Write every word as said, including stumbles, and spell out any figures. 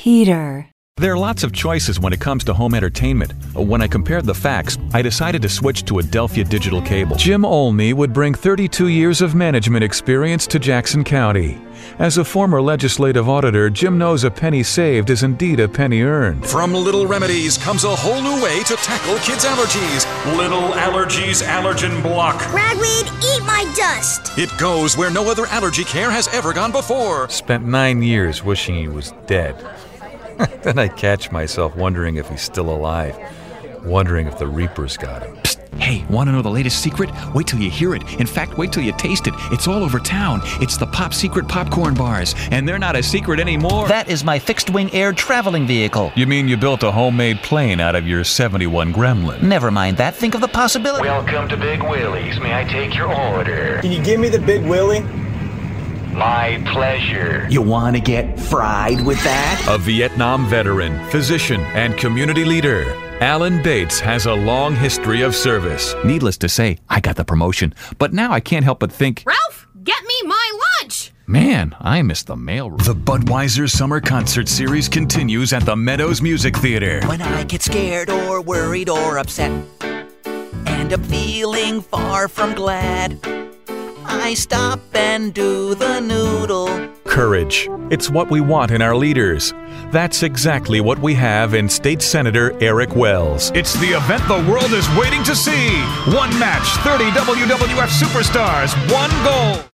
Peter. There are lots of choices when it comes to home entertainment. When I compared the facts, I decided to switch to Adelphia Digital Cable. Jim Olney would bring thirty-two years of management experience to Jackson County. As a former legislative auditor, Jim knows a penny saved is indeed a penny earned. From Little Remedies comes a whole new way to tackle kids' allergies. Little Allergies Allergen Block. Ragweed, eat my dust. It goes where no other allergy care has ever gone before. Spent nine years wishing he was dead. Then I catch myself wondering if he's still alive, wondering if the Reapers got him. Psst. Hey, want to know the latest secret? Wait till you hear it. In fact, wait till you taste it. It's all over town. It's the Pop Secret popcorn bars, and they're not a secret anymore. That is my fixed-wing air traveling vehicle. You mean you built a homemade plane out of your seventy-one Gremlin? Never mind that. Think of the possibility. Welcome to Big Willie's. May I take your order? Can you give me the Big Willie? My pleasure. You want to get fried with that? A Vietnam veteran, physician, and community leader, Alan Bates has a long history of service. Needless to say, I got the promotion, but now I can't help but think, Ralph, get me my lunch! Man, I miss the mailroom. The Budweiser Summer Concert Series continues at the Meadows Music Theater. When I get scared or worried or upset, and I'm feeling far from glad, I stop and do the noodle. Courage. It's what we want in our leaders. That's exactly what we have in State Senator Eric Wells. It's the event the world is waiting to see. One match, thirty W W F superstars, one goal.